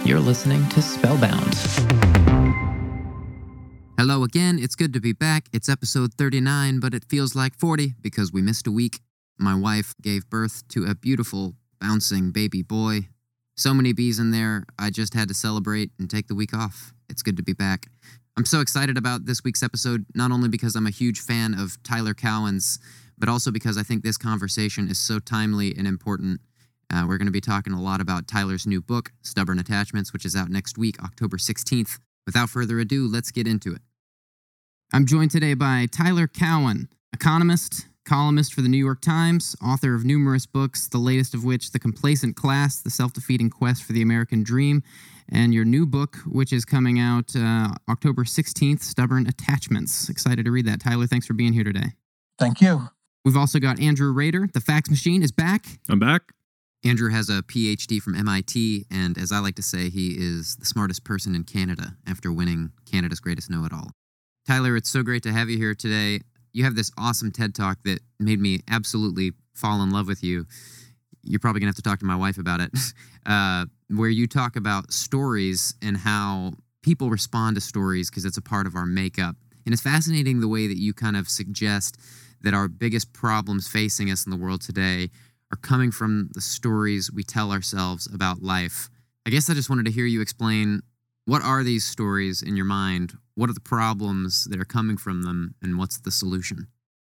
You're listening to Spellbound. Hello again, it's good to be back. It's episode 39, but it feels like 40 because we missed a week. My wife gave birth to a beautiful, bouncing baby boy. So many bees in there, I just had to celebrate and take the week off. It's good to be back. I'm so excited about this week's episode, not only because I'm a huge fan of Tyler Cowen's, but also because I think this conversation is so timely and important. We're going to be talking a lot about Tyler's new book, Stubborn Attachments, which is out next week, October 16th. Without further ado, let's get into it. I'm joined today by Tyler Cowen, economist, columnist for the New York Times, author of numerous books, the latest of which, The Complacent Class, The Self-Defeating Quest for the American Dream, and your new book, which is coming out October 16th, Stubborn Attachments. Excited to read that. Tyler, thanks for being here today. Thank you. We've also got Andrew Rader. The Fax Machine is back. I'm back. Andrew has a PhD from MIT, and as I like to say, he is the smartest person in Canada after winning Canada's Greatest Know-It-All. Tyler, it's so great to have you here today. You have this awesome TED Talk that made me absolutely fall in love with you. You're probably going to have to talk to my wife about it, where you talk about stories and how people respond to stories because it's a part of our makeup. And it's fascinating the way that you kind of suggest that our biggest problems facing us in the world today are coming from the stories we tell ourselves about life. I guess I just wanted to hear you explain, what are these stories in your mind? What are the problems that are coming from them, and what's the solution?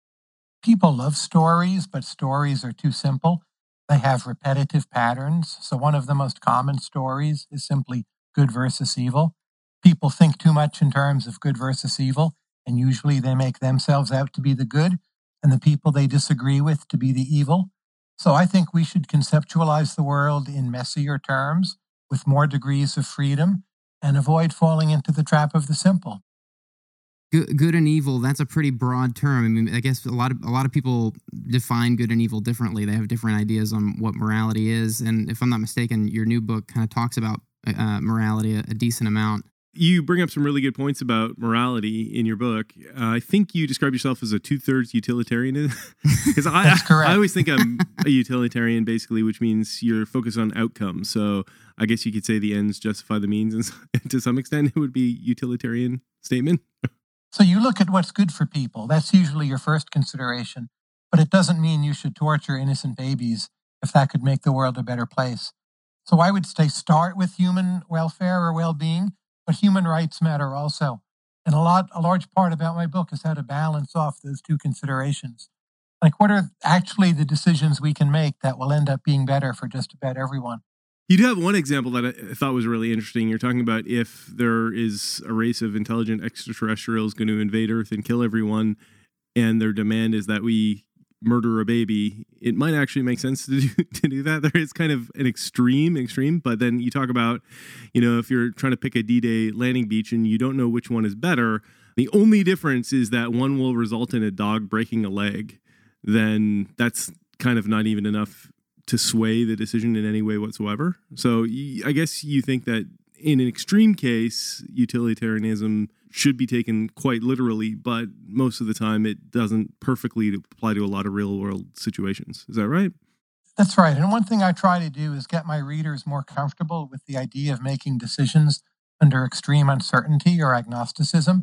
People love stories, but stories are too simple. They have repetitive patterns. So one of the most common stories is simply good versus evil. People think too much in terms of good versus evil, and usually they make themselves out to be the good and the people they disagree with to be the evil. So I think we should conceptualize the world in messier terms with more degrees of freedom and avoid falling into the trap of the simple. Good and evil, that's a pretty broad term. I mean, I guess a lot of people define good and evil differently. They have different ideas on what morality is. And if I'm not mistaken, your new book kind of talks about morality a decent amount. You bring up some really good points about morality in your book. I think you describe yourself as a 2/3 utilitarian. Because I always think I'm a utilitarian, basically, which means you're focused on outcomes. So I guess you could say the ends justify the means, and to some extent, it would be utilitarian statement. So you look at what's good for people. That's usually your first consideration. But it doesn't mean you should torture innocent babies if that could make the world a better place. So I would say start with human welfare or well-being, but human rights matter also. And a large part about my book is how to balance off those two considerations. Like, what are actually the decisions we can make that will end up being better for just about everyone? You do have one example that I thought was really interesting. You're talking about if there is a race of intelligent extraterrestrials going to invade Earth and kill everyone, and their demand is that we murder a baby, it might actually make sense to do that. There is kind of an extreme, but then you talk about, if you're trying to pick a D-Day landing beach and you don't know which one is better, the only difference is that one will result in a dog breaking a leg, then that's kind of not even enough to sway the decision in any way whatsoever. So I guess you think that in an extreme case, utilitarianism should be taken quite literally, but most of the time it doesn't perfectly apply to a lot of real world situations. Is that right? That's right. And one thing I try to do is get my readers more comfortable with the idea of making decisions under extreme uncertainty or agnosticism.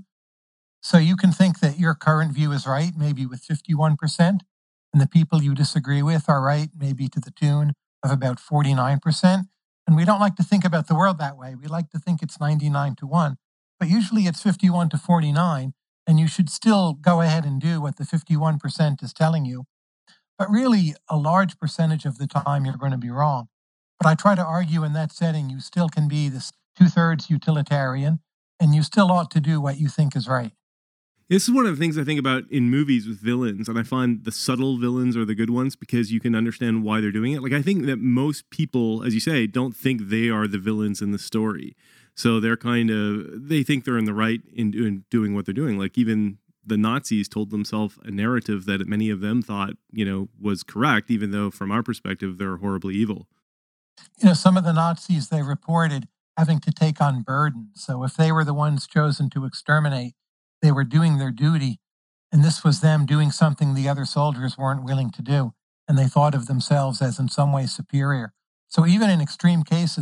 So you can think that your current view is right, maybe with 51%, and the people you disagree with are right, maybe to the tune of about 49%. And we don't like to think about the world that way. We like to think it's 99-1. But usually it's 51-49, and you should still go ahead and do what the 51% is telling you. But really, a large percentage of the time, you're going to be wrong. But I try to argue in that setting, you still can be this 2/3 utilitarian, and you still ought to do what you think is right. This is one of the things I think about in movies with villains, and I find the subtle villains are the good ones because you can understand why they're doing it. Like, I think that most people, as you say, don't think they are the villains in the story. So they think they're in the right in doing what they're doing. Like, even the Nazis told themselves a narrative that many of them thought, was correct, even though from our perspective, they're horribly evil. Some of the Nazis, they reported having to take on burdens. So if they were the ones chosen to exterminate, they were doing their duty, and this was them doing something the other soldiers weren't willing to do, and they thought of themselves as in some way superior. So even in extreme cases,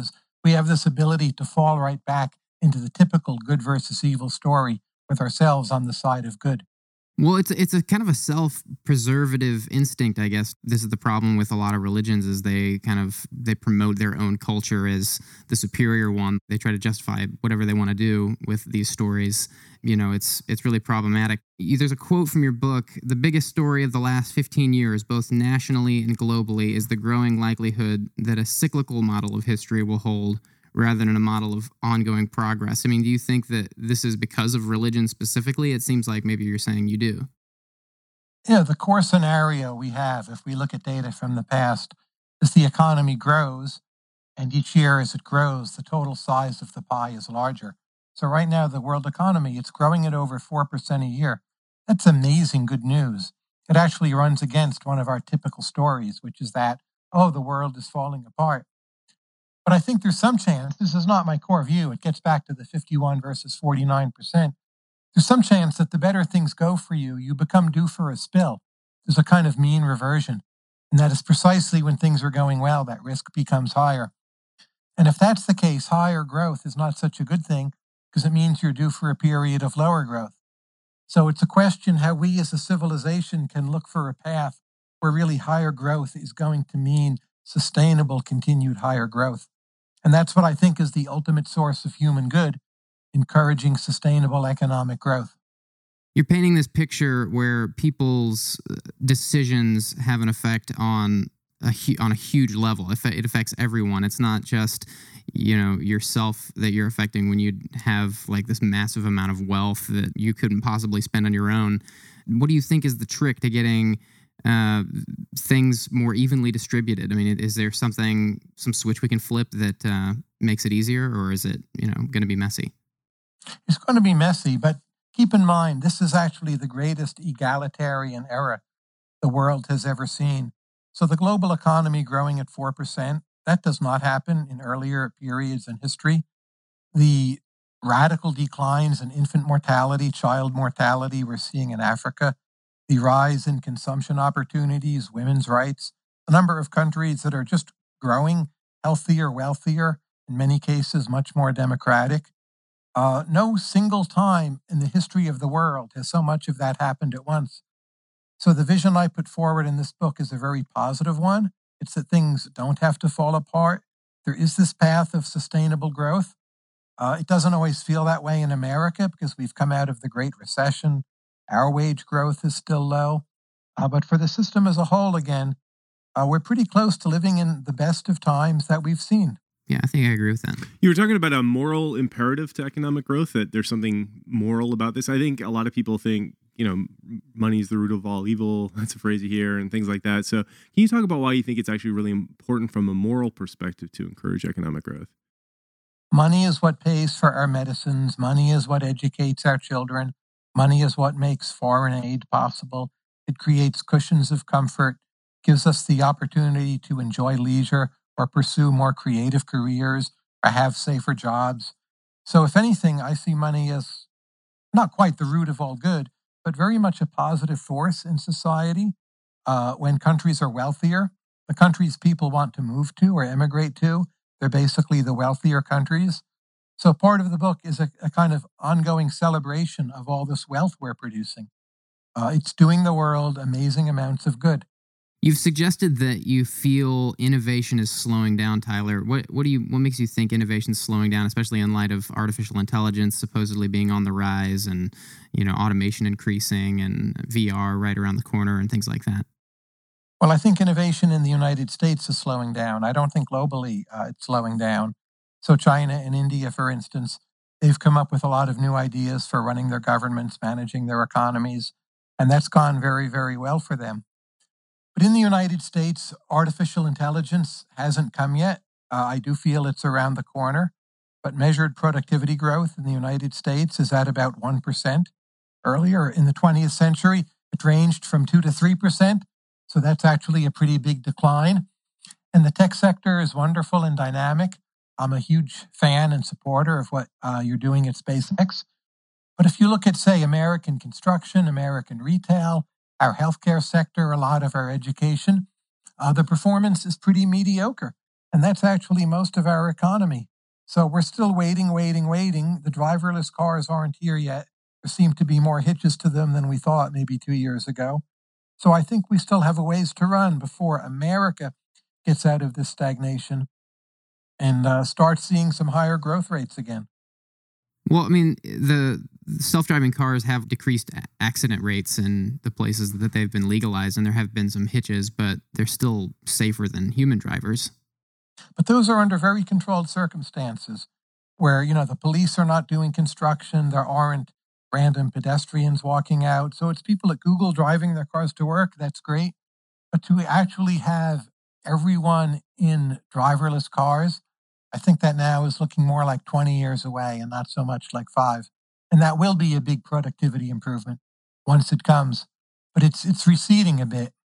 We have this ability to fall right back into the typical good versus evil story with ourselves on the side of good. Well, it's a kind of a self-preservative instinct, I guess. This is the problem with a lot of religions is they promote their own culture as the superior one. They try to justify whatever they want to do with these stories. It's really problematic. There's a quote from your book: "The biggest story of the last 15 years, both nationally and globally, is the growing likelihood that a cyclical model of history will hold rather than a model of ongoing progress." I mean, do you think that this is because of religion specifically? It seems like maybe you're saying you do. Yeah, the core scenario we have, if we look at data from the past, is the economy grows, and each year as it grows, the total size of the pie is larger. So right now, the world economy, it's growing at over 4% a year. That's amazing good news. It actually runs against one of our typical stories, which is that, oh, the world is falling apart. But I think there's some chance, this is not my core view, it gets back to the 51 versus 49%. There's some chance that the better things go for you, you become due for a spill. There's a kind of mean reversion. And that is precisely when things are going well, that risk becomes higher. And if that's the case, higher growth is not such a good thing because it means you're due for a period of lower growth. So it's a question how we as a civilization can look for a path where really higher growth is going to mean sustainable, continued higher growth. And that's what I think is the ultimate source of human good, encouraging sustainable economic growth. You're painting this picture where people's decisions have an effect on a huge level. It affects everyone. It's not just, yourself that you're affecting when you have like this massive amount of wealth that you couldn't possibly spend on your own. What do you think is the trick to getting things more evenly distributed? I mean, is there some switch we can flip that makes it easier, or is it, going to be messy? It's going to be messy, but keep in mind, this is actually the greatest egalitarian era the world has ever seen. So the global economy growing at 4%, that does not happen in earlier periods in history. The radical declines in infant mortality, child mortality we're seeing in Africa, the rise in consumption opportunities, women's rights, a number of countries that are just growing, healthier, wealthier, in many cases much more democratic. No single time in the history of the world has so much of that happened at once. So the vision I put forward in this book is a very positive one. It's that things don't have to fall apart. There is this path of sustainable growth. It doesn't always feel that way in America because we've come out of the Great Recession. Our wage growth is still low. But for the system as a whole, again, we're pretty close to living in the best of times that we've seen. Yeah, I think I agree with that. You were talking about a moral imperative to economic growth, that there's something moral about this. I think a lot of people think, money's the root of all evil. That's a phrase you hear and things like that. So can you talk about why you think it's actually really important from a moral perspective to encourage economic growth? Money is what pays for our medicines. Money is what educates our children. Money is what makes foreign aid possible. It creates cushions of comfort, gives us the opportunity to enjoy leisure or pursue more creative careers or have safer jobs. So if anything, I see money as not quite the root of all good, but very much a positive force in society. When countries are wealthier, the countries people want to move to or emigrate to, they're basically the wealthier countries. So part of the book is a kind of ongoing celebration of all this wealth we're producing. It's doing the world amazing amounts of good. You've suggested that you feel innovation is slowing down, Tyler. What makes you think innovation is slowing down, especially in light of artificial intelligence supposedly being on the rise and, automation increasing and VR right around the corner and things like that? Well, I think innovation in the United States is slowing down. I don't think globally it's slowing down. So China and India, for instance, they've come up with a lot of new ideas for running their governments, managing their economies, and that's gone very, very well for them. But in the United States, artificial intelligence hasn't come yet. I do feel it's around the corner, but measured productivity growth in the United States is at about 1%. Earlier in the 20th century, it ranged from 2 to 3%. So that's actually a pretty big decline. And the tech sector is wonderful and dynamic. I'm a huge fan and supporter of what you're doing at SpaceX. But if you look at, say, American construction, American retail, our healthcare sector, a lot of our education, the performance is pretty mediocre. And that's actually most of our economy. So we're still waiting. The driverless cars aren't here yet. There seem to be more hitches to them than we thought maybe 2 years ago. So I think we still have a ways to run before America gets out of this stagnation and starts seeing some higher growth rates again. Well, I mean, the self-driving cars have decreased accident rates in the places that they've been legalized, and there have been some hitches, but they're still safer than human drivers. But those are under very controlled circumstances where, the police are not doing construction. There aren't random pedestrians walking out. So it's people at Google driving their cars to work. That's great. But to actually have everyone in driverless cars, I think that now is looking more like 20 years away and not so much like 5. And that will be a big productivity improvement once it comes. But it's receding a bit.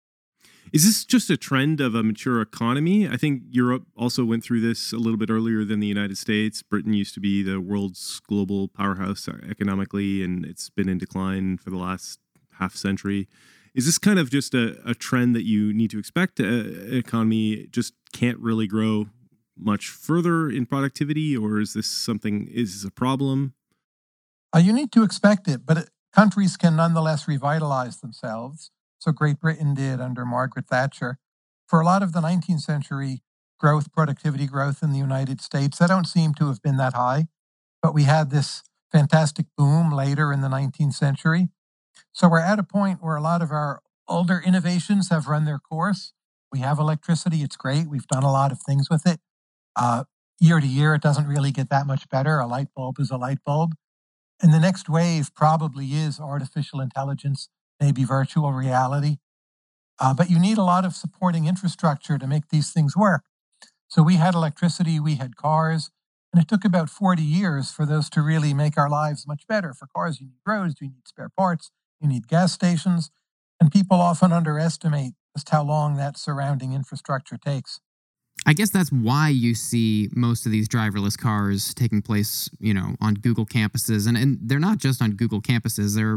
Is this just a trend of a mature economy? I think Europe also went through this a little bit earlier than the United States. Britain used to be the world's global powerhouse economically, and it's been in decline for the last half century. Is this kind of just a trend that you need to expect? An economy just can't really grow much further in productivity, or is this a problem? You need to expect it, but countries can nonetheless revitalize themselves. So Great Britain did under Margaret Thatcher. For a lot of the 19th century productivity growth in the United States, that don't seem to have been that high. But we had this fantastic boom later in the 19th century. So we're at a point where a lot of our older innovations have run their course. We have electricity. It's great. We've done a lot of things with it. Year to year, it doesn't really get that much better. A light bulb is a light bulb. And the next wave probably is artificial intelligence, maybe virtual reality. But you need a lot of supporting infrastructure to make these things work. So we had electricity, we had cars, and it took about 40 years for those to really make our lives much better. For cars, you need roads, you need spare parts, you need gas stations, and people often underestimate just how long that surrounding infrastructure takes. I guess that's why you see most of these driverless cars taking place, on Google campuses. And they're not just on Google campuses. They're,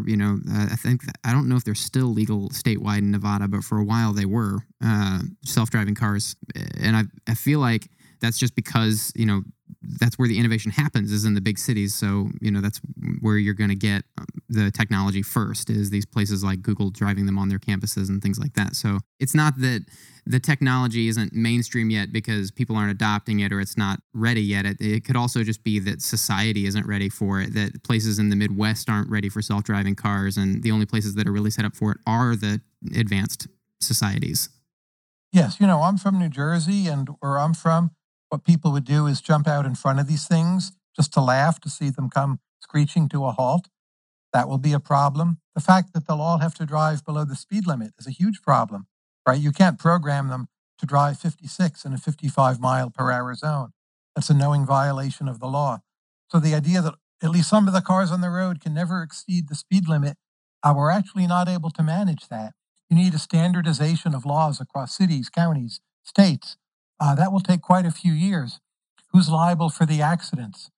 I don't know if they're still legal statewide in Nevada, but for a while they were self-driving cars. And I feel like that's just because, that's where the innovation happens, is in the big cities. So, that's where you're going to get the technology first, is these places like Google driving them on their campuses and things like that. So it's not that the technology isn't mainstream yet because people aren't adopting it or it's not ready yet. It could also just be that society isn't ready for it, that places in the Midwest aren't ready for self-driving cars, and the only places that are really set up for it are the advanced societies. Yes, I'm from New Jersey, and where I'm from, what people would do is jump out in front of these things just to laugh, to see them come screeching to a halt. That will be a problem. The fact that they'll all have to drive below the speed limit is a huge problem, right? You can't program them to drive 56 in a 55 mile per hour zone. That's a knowing violation of the law. So the idea that at least some of the cars on the road can never exceed the speed limit, we're actually not able to manage that. You need a standardization of laws across cities, counties, states. That will take quite a few years. Who's liable for the accidents?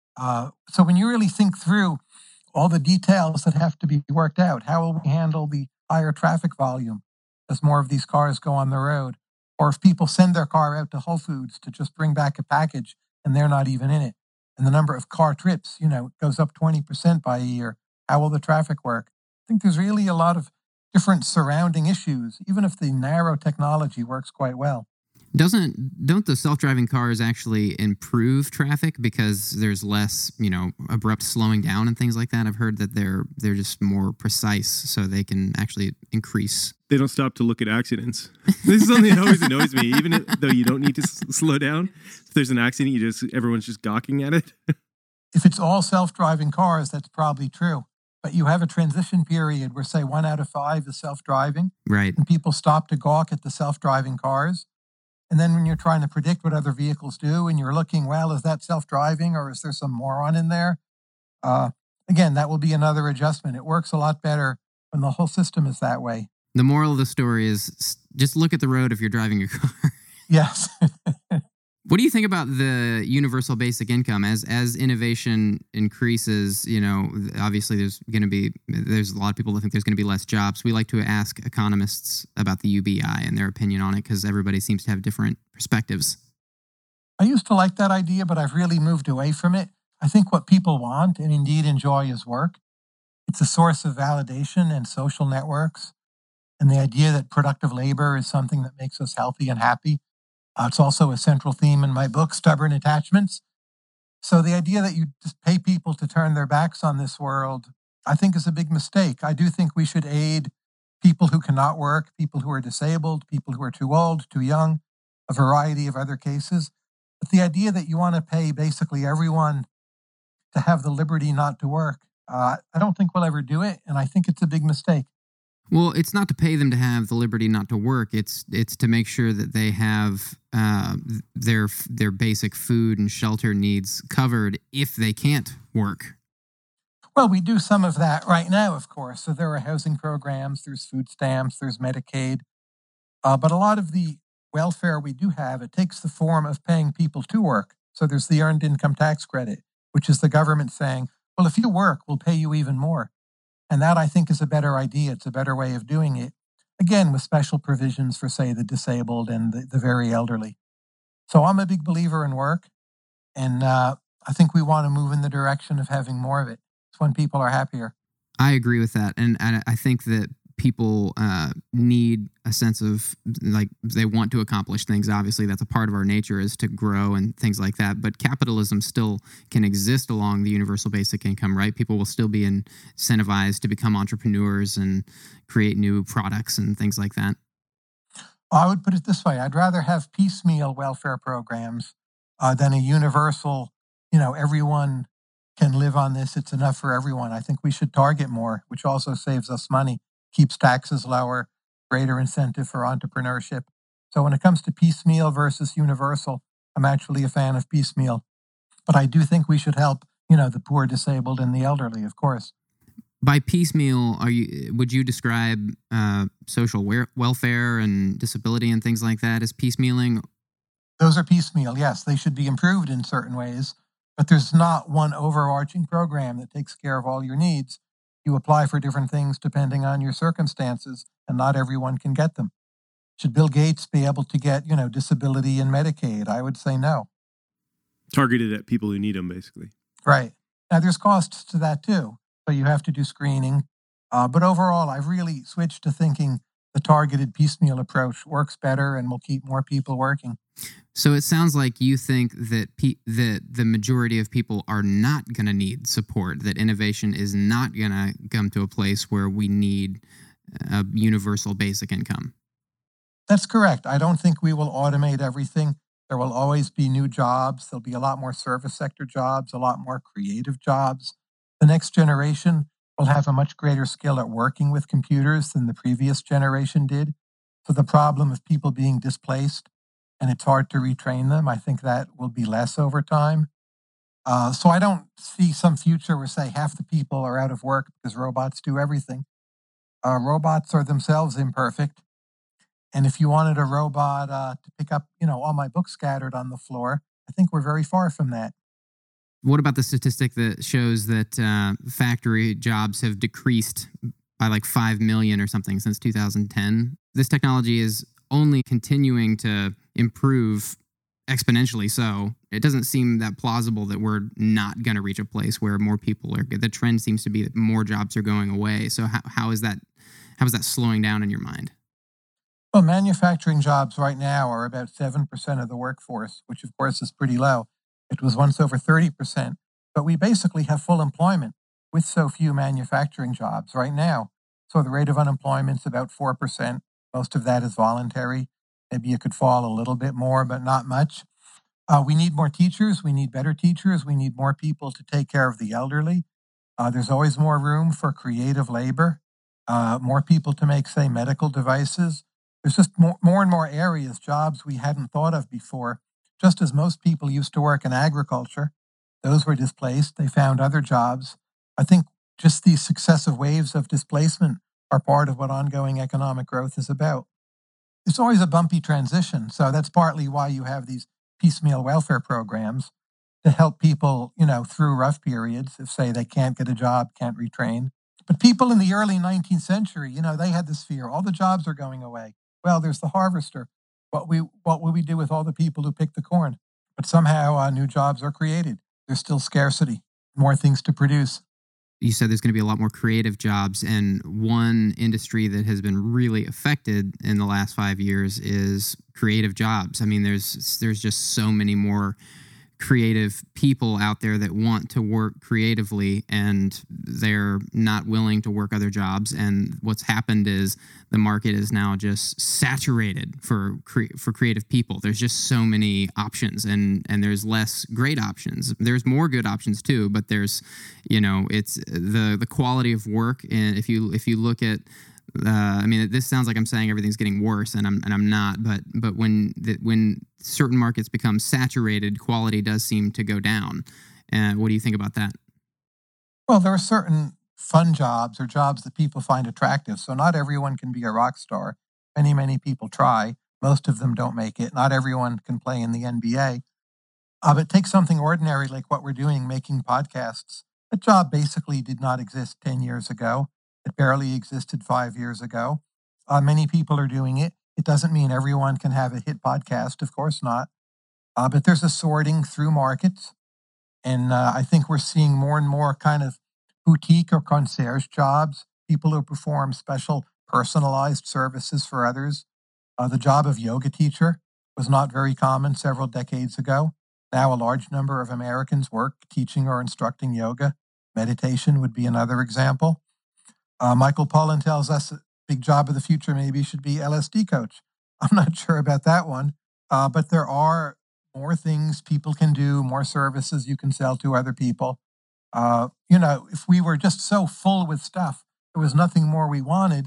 So when you really think through all the details that have to be worked out, how will we handle the higher traffic volume as more of these cars go on the road? Or if people send their car out to Whole Foods to just bring back a package and they're not even in it, and the number of car trips, goes up 20% by a year, how will the traffic work? I think there's really a lot of different surrounding issues, even if the narrow technology works quite well. Don't the self-driving cars actually improve traffic because there's less, abrupt slowing down and things like that? I've heard that they're just more precise, so they can actually increase. They don't stop to look at accidents. This is something that always annoys me, even though you don't need to slow down. If there's an accident, everyone's just gawking at it. If it's all self-driving cars, that's probably true. But you have a transition period where, say, 1 out of 5 is self-driving. Right. And people stop to gawk at the self-driving cars. And then when you're trying to predict what other vehicles do and you're looking, well, is that self-driving or is there some moron in there? Again, that will be another adjustment. It works a lot better when the whole system is that way. The moral of the story is just look at the road if you're driving your car. Yes. What do you think about the universal basic income as innovation increases? Obviously there's a lot of people that think there's going to be less jobs. We like to ask economists about the UBI and their opinion on it because everybody seems to have different perspectives. I used to like that idea, but I've really moved away from it. I think what people want and indeed enjoy is work. It's a source of validation and social networks. And the idea that productive labor is something that makes us healthy and happy. It's also a central theme in my book, Stubborn Attachments. So the idea that you just pay people to turn their backs on this world, I think is a big mistake. I do think we should aid people who cannot work, people who are disabled, people who are too old, too young, a variety of other cases. But the idea that you want to pay basically everyone to have the liberty not to work, I don't think we'll ever do it, and I think it's a big mistake. Well, it's not to pay them to have the liberty not to work. It's to make sure that they have their basic food and shelter needs covered if they can't work. Well, we do some of that right now, of course. So there are housing programs, there's food stamps, there's Medicaid. But a lot of the welfare we do have, it takes the form of paying people to work. So there's the earned income tax credit, which is the government saying, well, if you work, we'll pay you even more. And that, I think, is a better idea. It's a better way of doing it. Again, with special provisions for, say, the disabled and the very elderly. So I'm a big believer in work. And I think we want to move in the direction of having more of it. It's when people are happier. I agree with that. And I think that people need a sense of, like, they want to accomplish things. Obviously, that's a part of our nature, is to grow and things like that. But capitalism still can exist along the universal basic income, right? People will still be incentivized to become entrepreneurs and create new products and things like that. I would put it this way. I'd rather have piecemeal welfare programs than a universal, everyone can live on this. It's enough for everyone. I think we should target more, which also saves us money, keeps taxes lower, greater incentive for entrepreneurship. So when it comes to piecemeal versus universal, I'm actually a fan of piecemeal. But I do think we should help, the poor, disabled, and the elderly, of course. By piecemeal, would you describe social welfare and disability and things like that as piecemealing? Those are piecemeal, yes. They should be improved in certain ways, but there's not one overarching program that takes care of all your needs. You apply for different things depending on your circumstances, and not everyone can get them. Should Bill Gates be able to get, disability and Medicaid? I would say no. Targeted at people who need them, basically. Right. Now, there's costs to that, too. So you have to do screening. But overall, I've really switched to thinking the targeted piecemeal approach works better and will keep more people working. So it sounds like you think that the majority of people are not going to need support, that innovation is not going to come to a place where we need a universal basic income. That's correct. I don't think we will automate everything. There will always be new jobs. There'll be a lot more service sector jobs, a lot more creative jobs. The next generation will have a much greater skill at working with computers than the previous generation did. So the problem of people being displaced and it's hard to retrain them, I think that will be less over time. So I don't see some future where, say, half the people are out of work because robots do everything. Robots are themselves imperfect. And if you wanted a robot to pick up, all my books scattered on the floor, I think we're very far from that. What about the statistic that shows that factory jobs have decreased by like 5 million or something since 2010? This technology is only continuing to improve exponentially. So it doesn't seem that plausible that we're not going to reach a place where more people are. The trend seems to be that more jobs are going away. So how is that slowing down in your mind? Well, manufacturing jobs right now are about 7% of the workforce, which of course is pretty low. It was once over 30%, but we basically have full employment with so few manufacturing jobs right now. So the rate of unemployment is about 4%. Most of that is voluntary. Maybe it could fall a little bit more, but not much. We need more teachers. We need better teachers. We need more people to take care of the elderly. There's always more room for creative labor, more people to make, say, medical devices. There's just more and more areas, jobs we hadn't thought of before. Just as most people used to work in agriculture, those were displaced. They found other jobs. I think just these successive waves of displacement are part of what ongoing economic growth is about. It's always a bumpy transition. So that's partly why you have these piecemeal welfare programs to help people, through rough periods if, say, they can't get a job, can't retrain. But people in the early 19th century, they had this fear. All the jobs are going away. Well, there's the harvester. What will we do with all the people who pick the corn? But somehow new jobs are created. There's still scarcity, more things to produce. You said there's going to be a lot more creative jobs, and one industry that has been really affected in the last 5 years is creative jobs. I mean, there's just so many more creative people out there that want to work creatively, and they're not willing to work other jobs. And what's happened is the market is now just saturated for creative people. There's just so many options, and there's less great options. There's more good options too, but there's, it's the quality of work. And if you look at, I mean, this sounds like I'm saying everything's getting worse, and I'm not. But when certain markets become saturated, quality does seem to go down. What do you think about that? Well, there are certain fun jobs or jobs that people find attractive. So not everyone can be a rock star. Many people try. Most of them don't make it. Not everyone can play in the NBA. But take something ordinary like what we're doing, making podcasts. That job basically did not exist 10 years ago. It barely existed 5 years ago. Many people are doing it. It doesn't mean everyone can have a hit podcast, of course not. But there's a sorting through markets. And I think we're seeing more and more kind of boutique or concierge jobs, people who perform special personalized services for others. The job of yoga teacher was not very common several decades ago. Now a large number of Americans work teaching or instructing yoga. Meditation would be another example. Michael Pollan tells us a big job of the future maybe should be LSD coach. I'm not sure about that one, but there are more things people can do, more services you can sell to other people. If we were just so full with stuff, there was nothing more we wanted,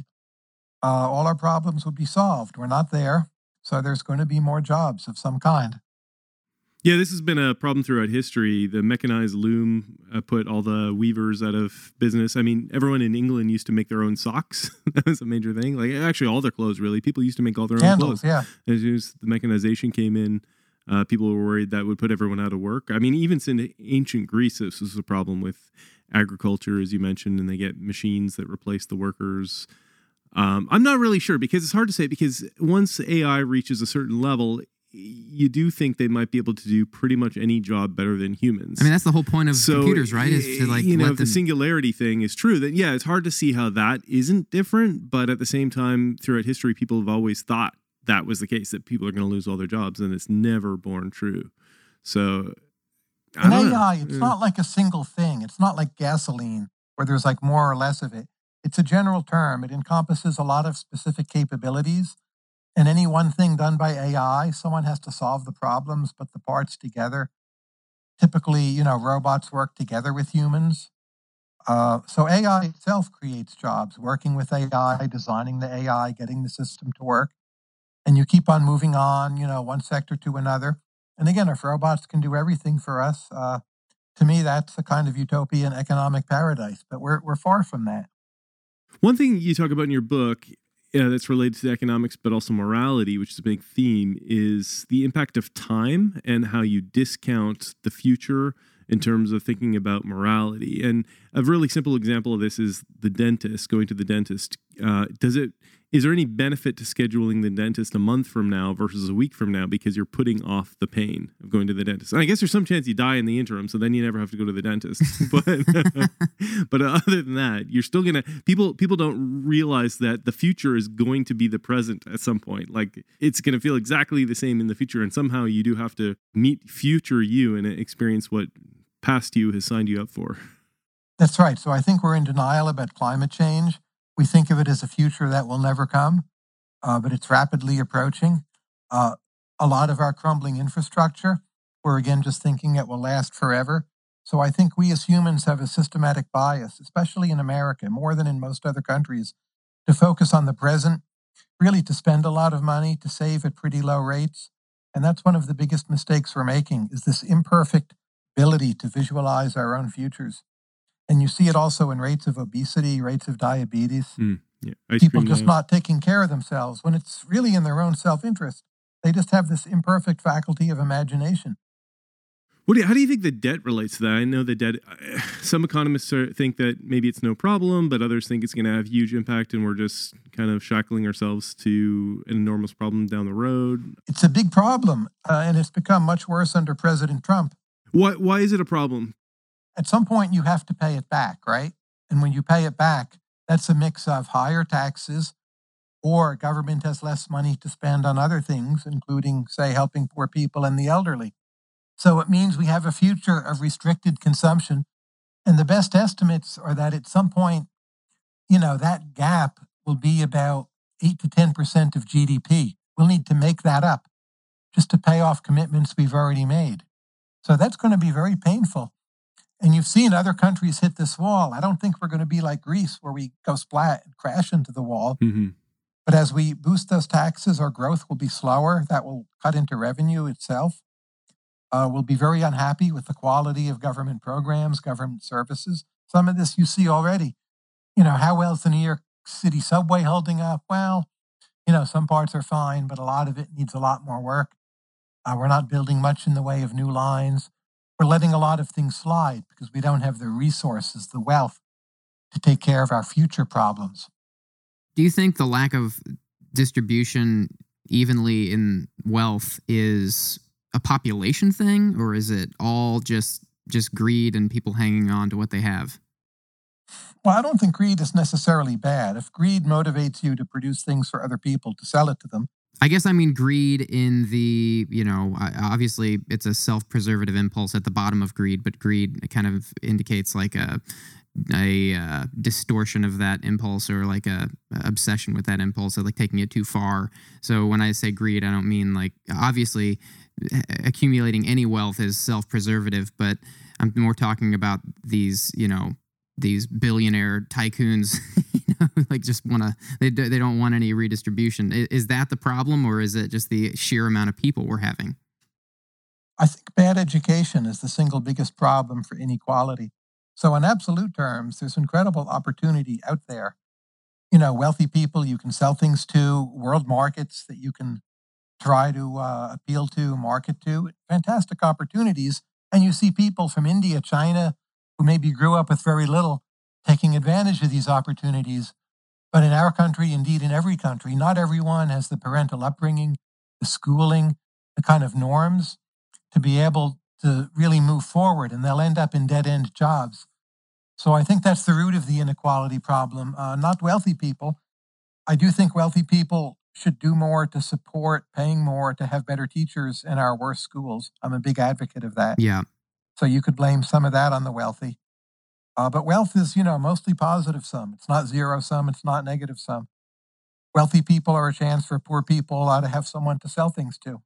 all our problems would be solved. We're not there, so there's going to be more jobs of some kind. Yeah, this has been a problem throughout history. The mechanized loom put all the weavers out of business. I mean, everyone in England used to make their own socks. That was a major thing. Like, actually, all their clothes, really. People used to make all their own clothes. Yeah. As soon as the mechanization came in, people were worried that would put everyone out of work. I mean, even in ancient Greece, this was a problem with agriculture, as you mentioned, and they get machines that replace the workers. I'm not really sure, because it's hard to say, because once AI reaches a certain level, you do think they might be able to do pretty much any job better than humans. I mean, that's the whole point of computers, right? Is to if the singularity thing is true, then yeah, it's hard to see how that isn't different. But at the same time, throughout history, people have always thought that was the case, that people are going to lose all their jobs, and it's never borne true. So in AI, it's not like a single thing. It's not like gasoline where there's like more or less of it. It's a general term. It encompasses a lot of specific capabilities. And any one thing done by AI, someone has to solve the problems, put the parts together. Typically, robots work together with humans. So AI itself creates jobs, working with AI, designing the AI, getting the system to work. And you keep on moving on, one sector to another. And again, if robots can do everything for us, to me, that's a kind of utopian economic paradise. But we're far from that. One thing you talk about in your book that's related to economics, but also morality, which is a big theme, is the impact of time and how you discount the future in terms of thinking about morality. And a really simple example of this is the dentist, going to the dentist. Is there any benefit to scheduling the dentist a month from now versus a week from now, because you're putting off the pain of going to the dentist? And I guess there's some chance you die in the interim, so then you never have to go to the dentist. But other than that, you're still going to... People don't realize that the future is going to be the present at some point. Like, it's going to feel exactly the same in the future, and somehow you do have to meet future you and experience what past you has signed you up for. That's right. So I think we're in denial about climate change. We think of it as a future that will never come, but it's rapidly approaching. A lot of our crumbling infrastructure, we're again just thinking it will last forever. So I think we as humans have a systematic bias, especially in America, more than in most other countries, to focus on the present, really to spend a lot of money, to save at pretty low rates. And that's one of the biggest mistakes we're making, is this imperfect ability to visualize our own futures. And you see it also in rates of obesity, rates of diabetes. People just not taking care of themselves when it's really in their own self-interest. They just have this imperfect faculty of imagination. How do you think the debt relates to that? I know the debt, some economists think that maybe it's no problem, but others think it's going to have huge impact and we're just kind of shackling ourselves to an enormous problem down the road. It's a big problem, and it's become much worse under President Trump. Why is it a problem? At some point, you have to pay it back, right? And when you pay it back, that's a mix of higher taxes, or government has less money to spend on other things, including, say, helping poor people and the elderly. So it means we have a future of restricted consumption. And the best estimates are that at some point, that gap will be about 8 to 10% of GDP. We'll need to make that up just to pay off commitments we've already made. So that's going to be very painful. And you've seen other countries hit this wall. I don't think we're going to be like Greece, where we go splat and crash into the wall. Mm-hmm. But as we boost those taxes, our growth will be slower. That will cut into revenue itself. We'll be very unhappy with the quality of government programs, government services. Some of this you see already. How well is the New York City subway holding up? Well, some parts are fine, but a lot of it needs a lot more work. We're not building much in the way of new lines. We're letting a lot of things slide because we don't have the resources, the wealth to take care of our future problems. Do you think the lack of distribution evenly in wealth is a population thing, or is it all just greed and people hanging on to what they have? Well, I don't think greed is necessarily bad. If greed motivates you to produce things for other people, to sell it to them. I guess I mean greed in the, obviously it's a self-preservative impulse at the bottom of greed, but greed kind of indicates like a distortion of that impulse, or like a obsession with that impulse, or like taking it too far. So when I say greed, I don't mean like, obviously accumulating any wealth is self-preservative, but I'm more talking about these billionaire tycoons, like just they don't want any redistribution. Is that the problem, or is it just the sheer amount of people we're having? I think bad education is the single biggest problem for inequality. So in absolute terms, there's incredible opportunity out there. Wealthy people you can sell things to, world markets that you can try to appeal to, market to, fantastic opportunities. And you see people from India, China, who maybe grew up with very little, taking advantage of these opportunities. But in our country, indeed in every country, not everyone has the parental upbringing, the schooling, the kind of norms to be able to really move forward, and they'll end up in dead-end jobs. So I think that's the root of the inequality problem, not wealthy people. I do think wealthy people should do more to support paying more to have better teachers in our worst schools. I'm a big advocate of that. Yeah. So you could blame some of that on the wealthy. But wealth is, mostly positive sum. It's not zero sum. It's not negative sum. Wealthy people are a chance for poor people to have someone to sell things to.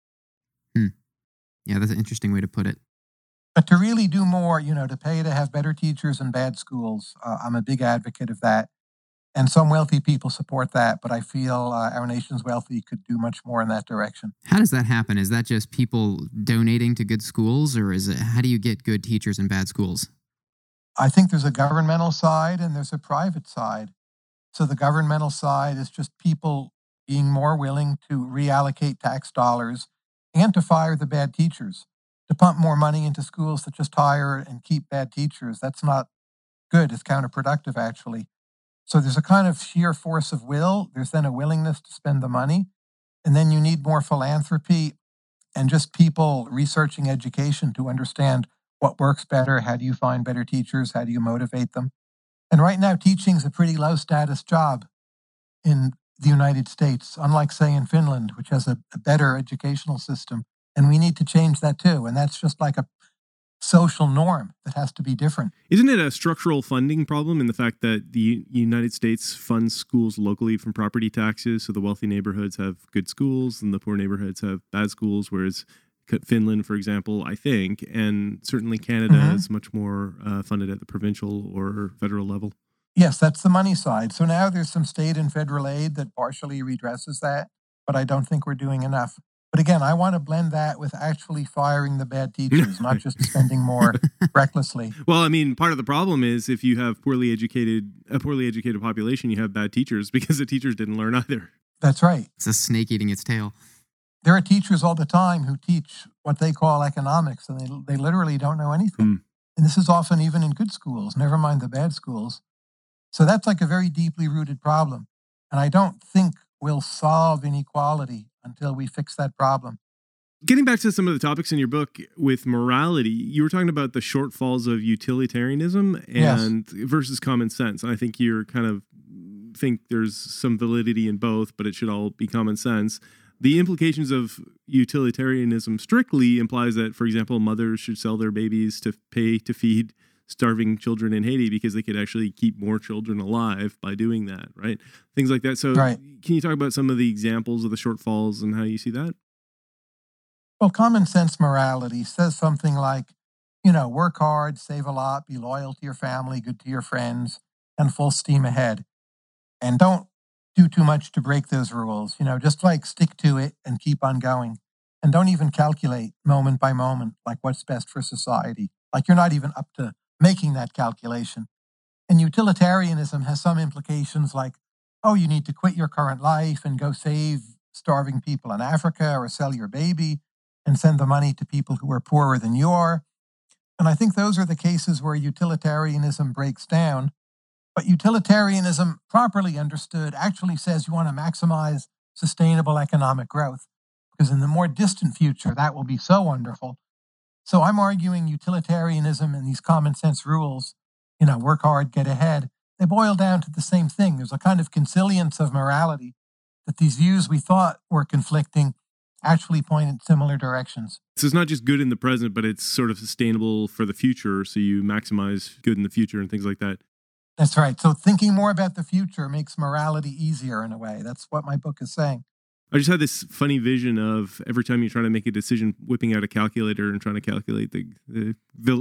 Yeah, that's an interesting way to put it. But to really do more, to pay to have better teachers and bad schools, I'm a big advocate of that. And some wealthy people support that, but I feel our nation's wealthy could do much more in that direction. How does that happen? Is that just people donating to good schools, or how do you get good teachers in bad schools? I think there's a governmental side and there's a private side. So the governmental side is just people being more willing to reallocate tax dollars and to fire the bad teachers, to pump more money into schools that just hire and keep bad teachers. That's not good. It's counterproductive, actually. So there's a kind of sheer force of will. There's then a willingness to spend the money. And then you need more philanthropy and just people researching education to understand what works better. How do you find better teachers? How do you motivate them? And right now, teaching is a pretty low status job in the United States, unlike, say, in Finland, which has a better educational system. And we need to change that too. And that's just like a social norm that has to be different. Isn't it a structural funding problem in the fact that the United States funds schools locally from property taxes? So the wealthy neighborhoods have good schools and the poor neighborhoods have bad schools, whereas Finland, for example, I think, and certainly Canada is much more funded at the provincial or federal level. Yes, that's the money side. So now there's some state and federal aid that partially redresses that, but I don't think we're doing enough. But again, I want to blend that with actually firing the bad teachers, not just spending more recklessly. Well, I mean, part of the problem is if you have a poorly educated population, you have bad teachers because the teachers didn't learn either. That's right. It's a snake eating its tail. There are teachers all the time who teach what they call economics, and they literally don't know anything. And this is often even in good schools, never mind the bad schools. So that's like a very deeply rooted problem. And I don't think we'll solve inequality until we fix that problem. Getting back to some of the topics in your book with morality, you were talking about the shortfalls of utilitarianism and versus common sense. And I think you're kind of think there's some validity in both, but it should all be common sense. The implications of utilitarianism strictly implies that, for example, mothers should sell their babies to pay to feed starving children in Haiti because they could actually keep more children alive by doing that, right? Things like that. So Can you talk about some of the examples of the shortfalls and how you see that? Well, common sense morality says something like, work hard, save a lot, be loyal to your family, good to your friends, and full steam ahead. And don't do too much to break those rules. Just like stick to it and keep on going. And don't even calculate moment by moment, like what's best for society. Like you're not even up to making that calculation. And utilitarianism has some implications like, you need to quit your current life and go save starving people in Africa or sell your baby and send the money to people who are poorer than you are. And I think those are the cases where utilitarianism breaks down. But utilitarianism, properly understood, actually says you want to maximize sustainable economic growth, because in the more distant future, that will be so wonderful. So I'm arguing utilitarianism and these common sense rules, work hard, get ahead, they boil down to the same thing. There's a kind of consilience of morality that these views we thought were conflicting actually point in similar directions. So it's not just good in the present, but it's sort of sustainable for the future. So you maximize good in the future and things like that. That's right. So thinking more about the future makes morality easier in a way. That's what my book is saying. I just had this funny vision of every time you're trying to make a decision, whipping out a calculator and trying to calculate the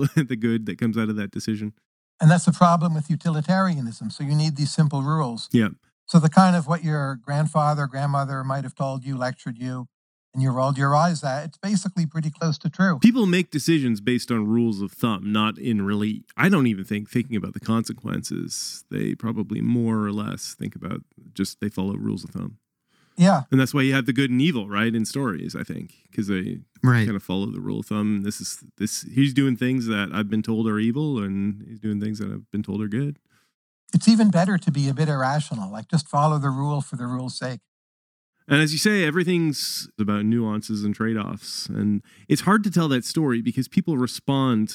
good that comes out of that decision. And that's the problem with utilitarianism. So you need these simple rules. Yeah. So the kind of what your grandfather, grandmother might have told you, lectured you, and you rolled your eyes at, it's basically pretty close to true. People make decisions based on rules of thumb, not in really, I don't even think thinking about the consequences. They probably more or less think about just they follow rules of thumb. Yeah. And that's why you have the good and evil, right, in stories, I think, because they kind of follow the rule of thumb. He's doing things that I've been told are evil, and he's doing things that I've been told are good. It's even better to be a bit irrational, like just follow the rule for the rule's sake. And as you say, everything's about nuances and trade-offs. And it's hard to tell that story because people respond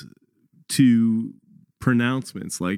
to pronouncements like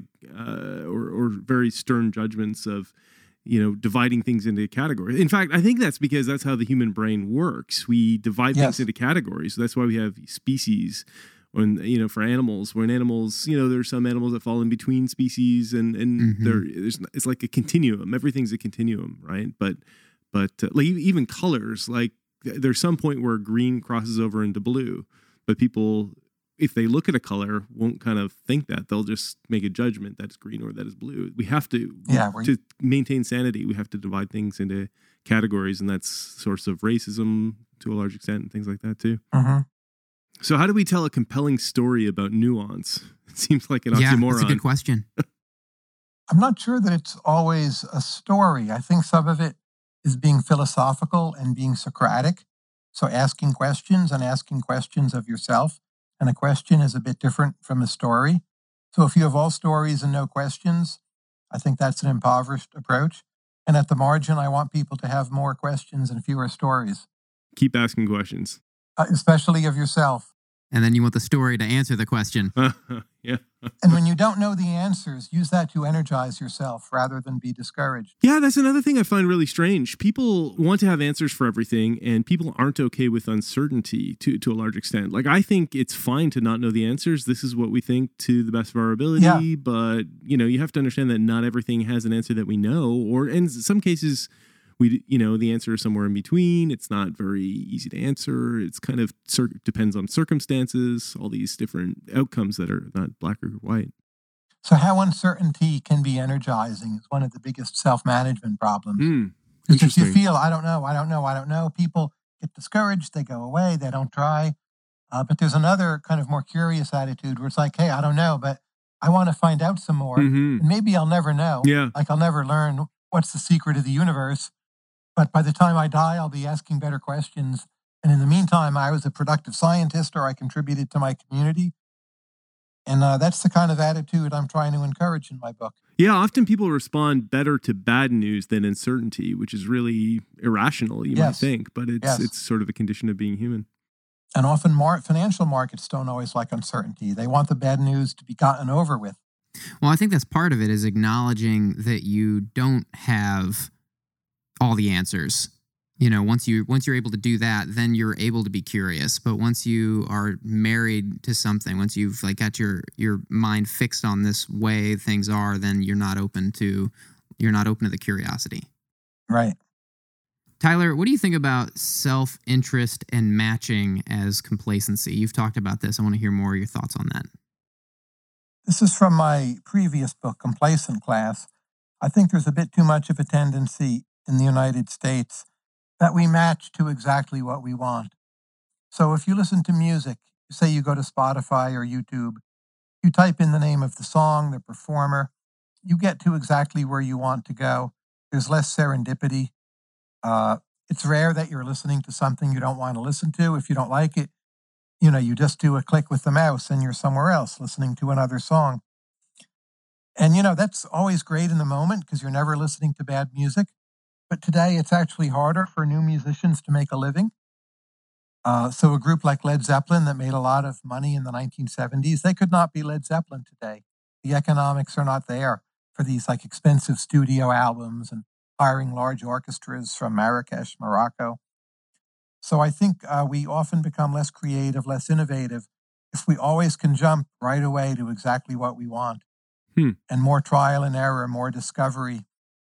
or very stern judgments of, dividing things into categories. In fact, I think that's because that's how the human brain works. We divide things into categories. So that's why we have species. When, for animals, there's some animals that fall in between species and it's like a continuum. Everything's a continuum, right? But like even colors, like there's some point where green crosses over into blue, but people, if they look at a color, won't kind of think that. They'll just make a judgment that it's green or that it's blue. We have to, to maintain sanity, we have to divide things into categories, and that's source of racism to a large extent and things like that too. Mm-hmm. So how do we tell a compelling story about nuance? It seems like an oxymoron. Yeah, that's a good question. I'm not sure that it's always a story. I think some of it is being philosophical and being Socratic. So asking questions of yourself. And a question is a bit different from a story. So if you have all stories and no questions, I think that's an impoverished approach. And at the margin, I want people to have more questions and fewer stories. Keep asking questions. Especially of yourself. And then you want the story to answer the question. Yeah. And when you don't know the answers, use that to energize yourself rather than be discouraged. Yeah, that's another thing I find really strange. People want to have answers for everything, and people aren't okay with uncertainty to a large extent. Like, I think it's fine to not know the answers. This is what we think to the best of our ability. But, you have to understand that not everything has an answer that we know. Or in some cases, the answer is somewhere in between. It's not very easy to answer. It's kind of depends on circumstances, all these different outcomes that are not black or white. So how uncertainty can be energizing is one of the biggest self-management problems. Because if you feel, I don't know, people get discouraged, they go away, they don't try. But there's another kind of more curious attitude where it's like, hey, I don't know, but I want to find out some more. And maybe I'll never know. Yeah. Like I'll never learn what's the secret of the universe. But by the time I die, I'll be asking better questions And in the meantime, I was a productive scientist or I contributed to my community. And that's the kind of attitude I'm trying to encourage in my book. Yeah, often people respond better to bad news than uncertainty, which is really irrational, you might think, but it's sort of a condition of being human. And often financial markets don't always like uncertainty. They want the bad news to be gotten over with. Well, I think that's part of it, is acknowledging that you don't have all the answers. You know, once you're able to do that, then you're able to be curious. But once you are married to something, once you've got your mind fixed on this way things are, then you're not open to the curiosity. Right. Tyler, what do you think about self-interest and matching as complacency? You've talked about this. I want to hear more of your thoughts on that. This is from my previous book, Complacent Class. I think there's a bit too much of a tendency in the United States that we match to exactly what we want. So if you listen to music, say you go to Spotify or YouTube, you type in the name of the song, the performer, you get to exactly where you want to go. There's less serendipity. It's rare that you're listening to something you don't want to listen to. If you don't like it, you just do a click with the mouse and you're somewhere else listening to another song. And, that's always great in the moment because you're never listening to bad music. But today it's actually harder for new musicians to make a living. So a group like Led Zeppelin that made a lot of money in the 1970s, they could not be Led Zeppelin today. The economics are not there for these expensive studio albums and hiring large orchestras from Marrakesh, Morocco. So I think we often become less creative, less innovative if we always can jump right away to exactly what we want. And more trial and error, more discovery.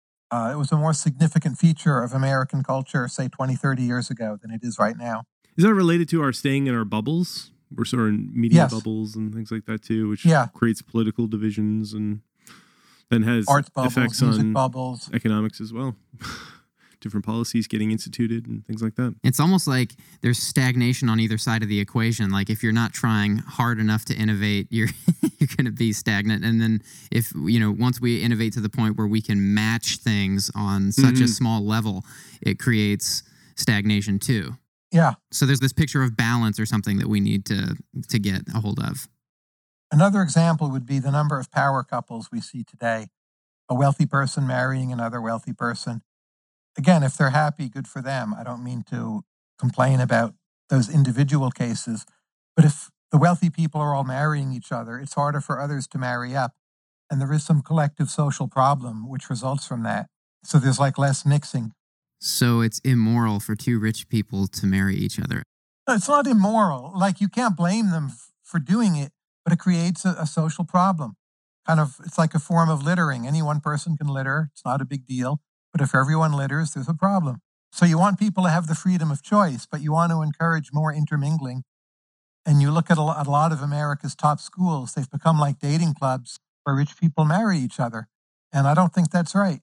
It was a more significant feature of American culture, say 20, 30 years ago than it is right now. Is that related to our staying in our bubbles? We're sort of in media bubbles and things like that too, which creates political divisions and then has arts bubbles, effects music on bubbles, economics as well. Different policies getting instituted and things like that. It's almost like there's stagnation on either side of the equation. Like if you're not trying hard enough to innovate, you're going to be stagnant. And then if, once we innovate to the point where we can match things on such a small level, it creates stagnation too. Yeah. So there's this picture of balance or something that we need to get a hold of. Another example would be the number of power couples we see today. A wealthy person marrying another wealthy person. Again, if they're happy, good for them. I don't mean to complain about those individual cases, but if the wealthy people are all marrying each other, it's harder for others to marry up. And there is some collective social problem which results from that. So there's less mixing. So it's immoral for two rich people to marry each other. No, it's not immoral. You can't blame them for doing it, but it creates a social problem. It's like a form of littering. Any one person can litter. It's not a big deal. But if everyone litters, there's a problem. So you want people to have the freedom of choice, but you want to encourage more intermingling. And you look at a lot of America's top schools, they've become like dating clubs where rich people marry each other. And I don't think that's right.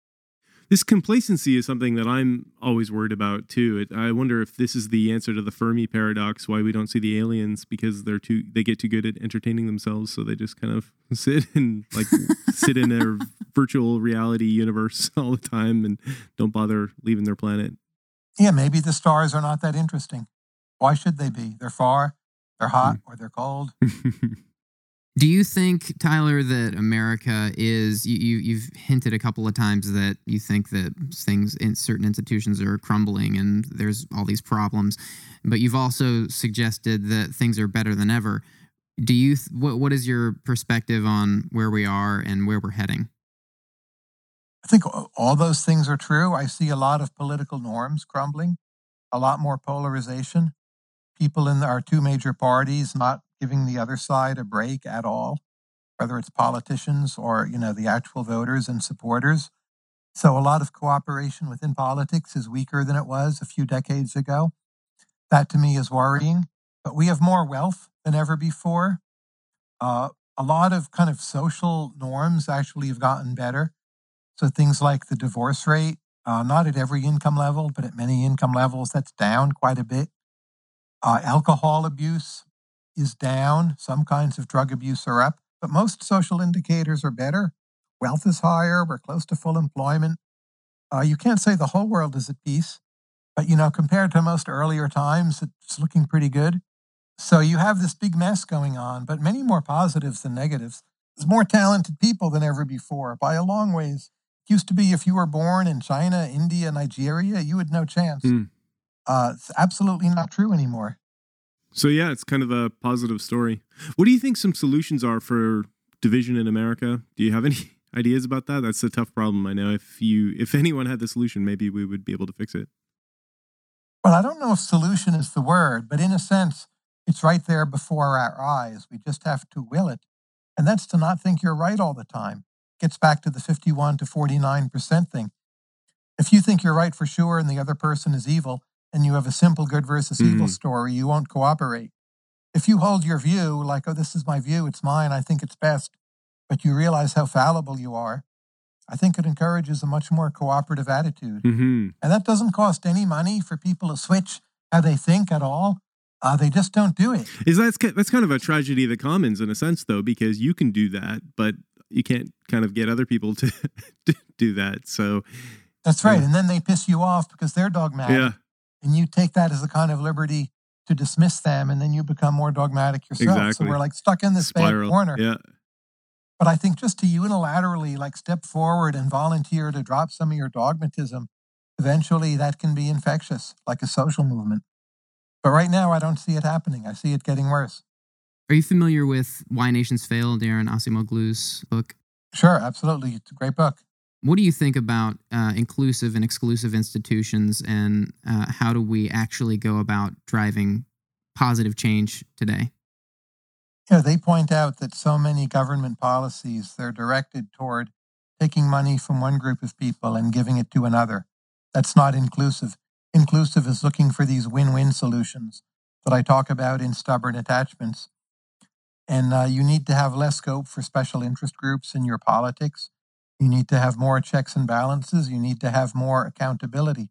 This complacency is something that I'm always worried about too. I wonder if this is the answer to the Fermi paradox, why we don't see the aliens, because they get too good at entertaining themselves, so they just kind of sit and sit in their virtual reality universe all the time and don't bother leaving their planet. Yeah, maybe the stars are not that interesting. Why should they be? They're far, they're hot, or they're cold. Do you think, Tyler, that America is, you've hinted a couple of times that you think that things in certain institutions are crumbling and there's all these problems, but you've also suggested that things are better than ever. Do you, what is your perspective on where we are and where we're heading? I think all those things are true. I see a lot of political norms crumbling, a lot more polarization. People in our two major parties not giving the other side a break at all, whether it's politicians or, the actual voters and supporters. So a lot of cooperation within politics is weaker than it was a few decades ago. That to me is worrying. But we have more wealth than ever before. A lot of social norms actually have gotten better. So things like the divorce rate, not at every income level, but at many income levels, that's down quite a bit. Alcohol abuse is down. Some kinds of drug abuse are up, but most social indicators are better. Wealth is higher. We're close to full employment. You can't say the whole world is at peace, But, compared to most earlier times, it's looking pretty good. So you have this big mess going on, but many more positives than negatives. There's more talented people than ever before, by a long ways. It used to be if you were born in China, India, Nigeria, you had no chance. It's absolutely not true anymore. So yeah, it's kind of a positive story. What do you think some solutions are for division in America? Do you have any ideas about that? That's a tough problem. I know if anyone had the solution, maybe we would be able to fix it. Well, I don't know if solution is the word, but in a sense, it's right there before our eyes. We just have to will it. And that's to not think you're right all the time. Gets back to the 51 to 49% thing. If you think you're right for sure and the other person is evil, and you have a simple good versus evil story, you won't cooperate. If you hold your view, like, oh, this is my view, it's mine, I think it's best, but you realize how fallible you are, I think it encourages a much more cooperative attitude. And that doesn't cost any money for people to switch how they think at all. They just don't do it. That's kind of a tragedy of the commons in a sense, though, because you can do that, but you can't kind of get other people to do that. So that's right. And then they piss you off because they're dogmatic. Yeah. And you take that as a kind of liberty to dismiss them, and then you become more dogmatic yourself. Exactly. So we're like stuck in this Spiral. bad corner. Yeah. But I think just to unilaterally like step forward and volunteer to drop some of your dogmatism, eventually that can be infectious, like a social movement. But right now, I don't see it happening. I see it getting worse. Are you familiar with Why Nations Fail, Darren Acemoglu's book? Sure, absolutely. It's a great book. What do you think about inclusive and exclusive institutions, and how do we actually go about driving positive change today? Yeah, they point out that so many government policies, they're directed toward taking money from one group of people and giving it to another. That's not inclusive. Inclusive is looking for these win-win solutions that I talk about in Stubborn Attachments. And you need to have less scope for special interest groups in your politics. You need to have more checks and balances. You need to have more accountability.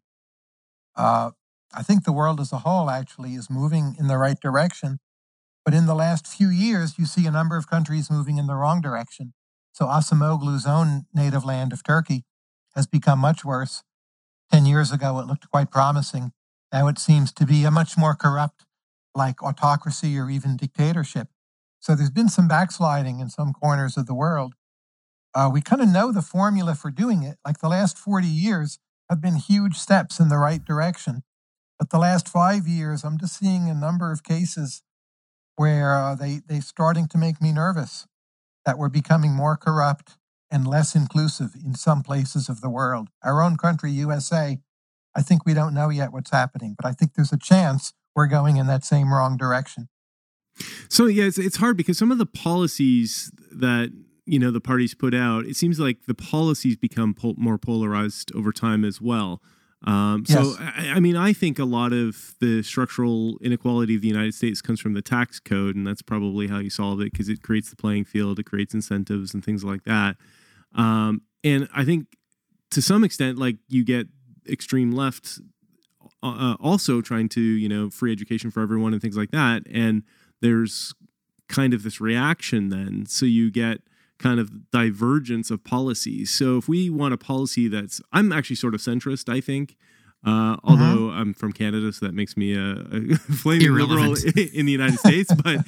I think the world as a whole actually is moving in the right direction. But in the last few years, you see a number of countries moving in the wrong direction. So Acemoglu's own native land of Turkey has become much worse. 10 years ago, it looked quite promising. Now it seems to be a much more corrupt, like autocracy or even dictatorship. So there's been some backsliding in some corners of the world. We kind of know the formula for doing it. Like the last 40 years have been huge steps in the right direction. But the last 5 years, I'm just seeing a number of cases where they're starting to make me nervous that we're becoming more corrupt and less inclusive in some places of the world. Our own country, USA, I think we don't know yet what's happening, but I think there's a chance we're going in that same wrong direction. So yeah, it's hard because some of the policies that the parties put out, it seems like the policies become more polarized over time as well. Yes. So, I mean, I think a lot of the structural inequality of the United States comes from the tax code, and that's probably how you solve it because it creates the playing field, it creates incentives and things like that. And I think to some extent, like you get extreme left also trying to, free education for everyone and things like that. And there's kind of this reaction then. So you get kind of divergence of policies. So if we want a policy I'm actually sort of centrist, I think, although I'm from Canada, so that makes me a flaming liberal in the United States, but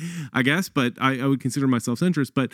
I would consider myself centrist. But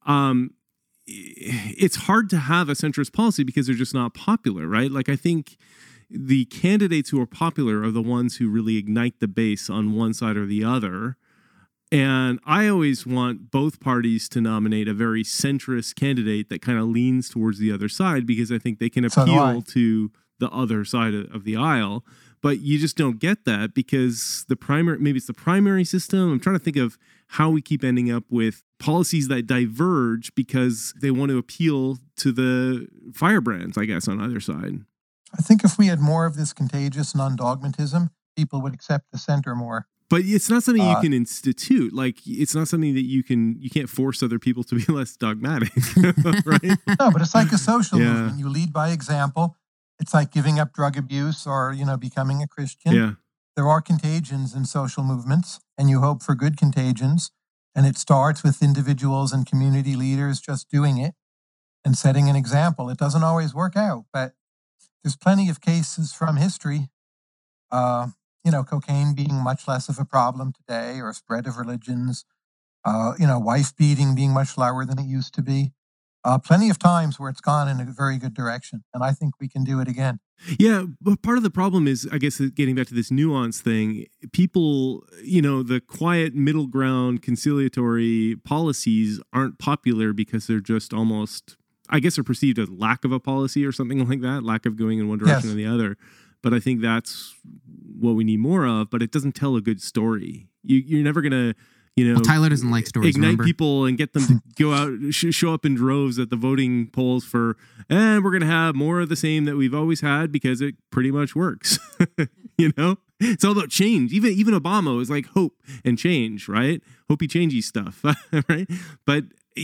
it's hard to have a centrist policy because they're just not popular, right? Like I think the candidates who are popular are the ones who really ignite the base on one side or the other. And I always want both parties to nominate a very centrist candidate that kind of leans towards the other side because I think they can appeal to the other side of the aisle. But you just don't get that because maybe it's the primary system. I'm trying to think of how we keep ending up with policies that diverge because they want to appeal to the firebrands, I guess, on either side. I think if we had more of this contagious non-dogmatism, people would accept the center more. But it's not something you can institute. Like, it's not something that you can't force other people to be less dogmatic, right? No, but it's like a social movement. You lead by example. It's like giving up drug abuse or, becoming a Christian. Yeah. There are contagions in social movements, and you hope for good contagions. And it starts with individuals and community leaders just doing it and setting an example. It doesn't always work out, but there's plenty of cases from history Cocaine being much less of a problem today, or spread of religions, wife beating being much lower than it used to be. Plenty of times where it's gone in a very good direction, and I think we can do it again. Yeah, but part of the problem is, I guess, getting back to this nuance thing, people, the quiet middle ground conciliatory policies aren't popular because they're just almost, I guess, are perceived as lack of a policy or something like that, lack of going in one direction or the other. But I think that's what we need more of, but it doesn't tell a good story. You're never going to, Tyler doesn't like stories. Ignite remember? people and get them to go out, show up in droves at the voting polls and we're going to have more of the same that we've always had because it pretty much works. It's all about change. Even Obama was like hope and change, right? Hopey changey stuff, right? But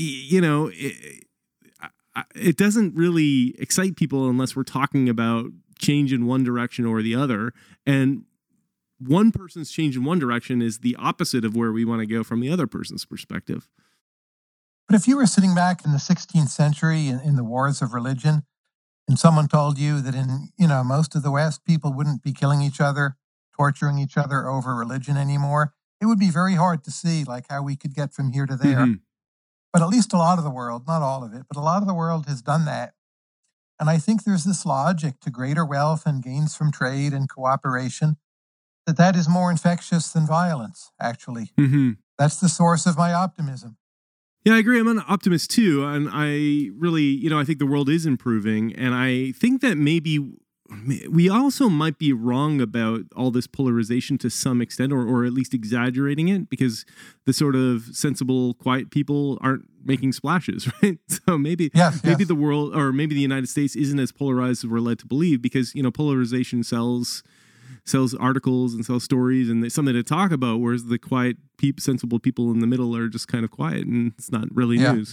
it doesn't really excite people unless we're talking about change in one direction or the other, and one person's change in one direction is the opposite of where we want to go from the other person's perspective. But if you were sitting back in the 16th century in the wars of religion, and someone told you that in most of the West, people wouldn't be killing each other, torturing each other over religion anymore, it would be very hard to see how we could get from here to there. Mm-hmm. But at least a lot of the world, not all of it, but a lot of the world has done that. And I think there's this logic to greater wealth and gains from trade and cooperation that is more infectious than violence, actually. Mm-hmm. That's the source of my optimism. Yeah, I agree. I'm an optimist too. And I really, I think the world is improving. And I think that maybe we also might be wrong about all this polarization to some extent, or at least exaggerating it, because the sort of sensible, quiet people aren't making splashes, right? So maybe the world, or maybe the United States, isn't as polarized as we're led to believe, because polarization sells articles and sells stories and something to talk about, whereas the quiet, sensible people in the middle are just kind of quiet and it's not really news.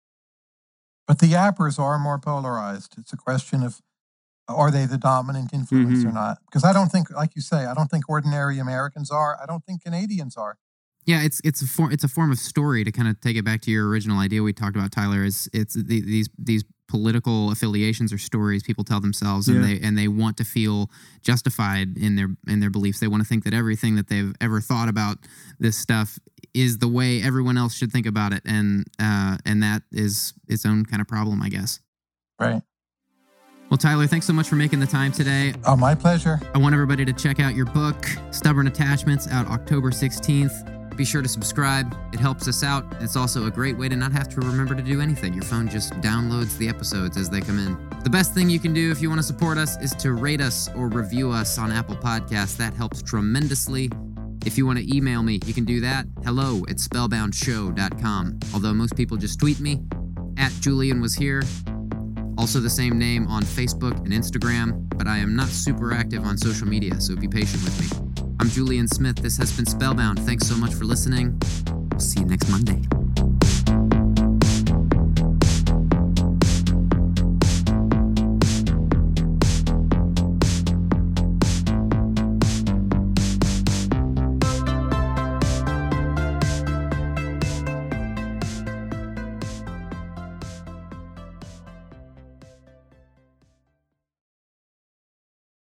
But the yappers are more polarized. It's a question of, are they the dominant influence or not? Because I don't think, like you say, I don't think ordinary Americans are. I don't think Canadians are. Yeah, it's a form of story, to kind of take it back to your original idea we talked about, Tyler. It's these political affiliations or stories people tell themselves, and they want to feel justified in their beliefs. They want to think that everything that they've ever thought about this stuff is the way everyone else should think about it, and that is its own kind of problem, I guess. Right. Well, Tyler, thanks so much for making the time today. Oh, my pleasure. I want everybody to check out your book, Stubborn Attachments, out October 16th. Be sure to subscribe. It helps us out. It's also a great way to not have to remember to do anything. Your phone just downloads the episodes as they come in. The best thing you can do if you want to support us is to rate us or review us on Apple Podcasts. That helps tremendously. If you want to email me, you can do that. hello@spellboundshow.com. Although most people just tweet me, @JulianWasHere. Also the same name on Facebook and Instagram, but I am not super active on social media, so be patient with me. I'm Julian Smith. This has been Spellbound. Thanks so much for listening. We'll see you next Monday.